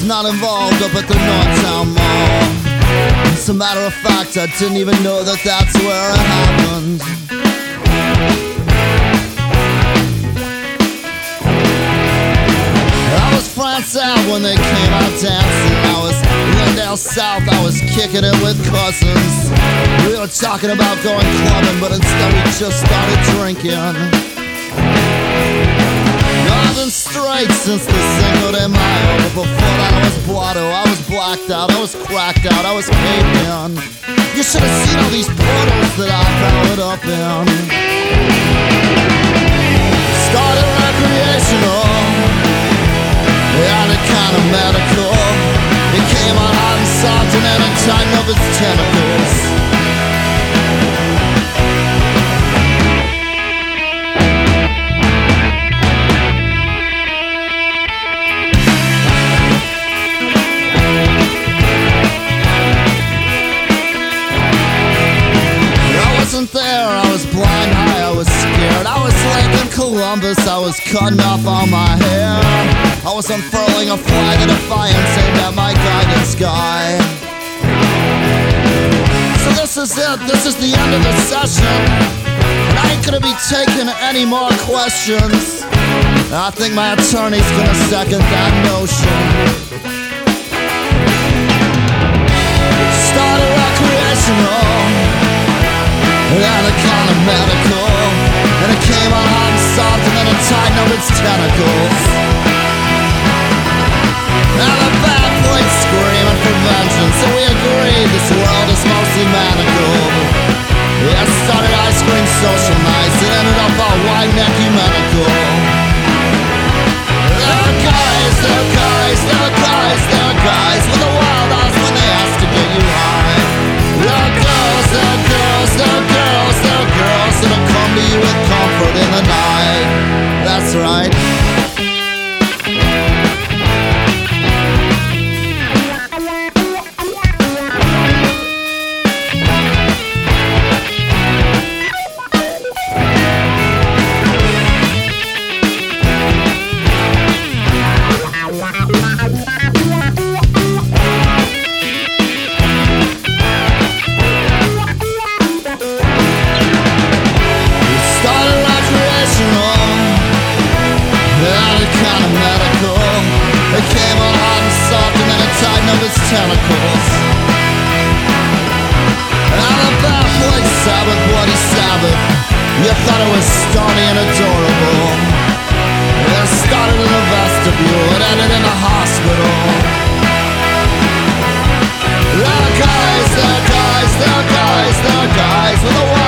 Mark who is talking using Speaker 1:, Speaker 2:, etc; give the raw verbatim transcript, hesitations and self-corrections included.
Speaker 1: not involved up at the Northtown Mall. As a matter of fact, I didn't even know that that's where it happened. I was France out when they came out dancing. I was Glendale South, I was kicking it with cousins. We were talking about going clubbing, but instead we just started drinking. I've been straight since the Cinco de Mayo, but before that I was blotto, I was blacked out, I was cracked out, I was caved in. You should have seen all these portals that I powered up in. Started recreational, and it kind of medical. It came on hot and soft and then it tightened up its tentacles. There, I was blind high, I was scared. I was like in Columbus, I was cutting off all my hair. I was unfurling a flag of defiance aimed at my guidance guy. So this is it, this is the end of the session, and I ain't gonna be taking any more questions. I think my attorney's gonna second that notion. Started recreational, and it kind of medical, and it came on hot and soft and then it tightened up its tentacles. Now the bad boys screaming for vengeance, and we agreed this world is mostly manacled. Yeah, it started ice cream social nights, it ended up all white neck ecumenical. There are guys, there are guys, there are guys, there are guys with the wild eyes when they ask to get you high. There are girls, there are girls, there are girls, there are girls that'll come to you with comfort in the night. That's right. Tentacles. And a bad boy Sabbath, bloody Sabbath. You thought it was stony and adorable. It started in a vestibule, it ended in a hospital. There are guys, there are guys, there are guys, there are guys with a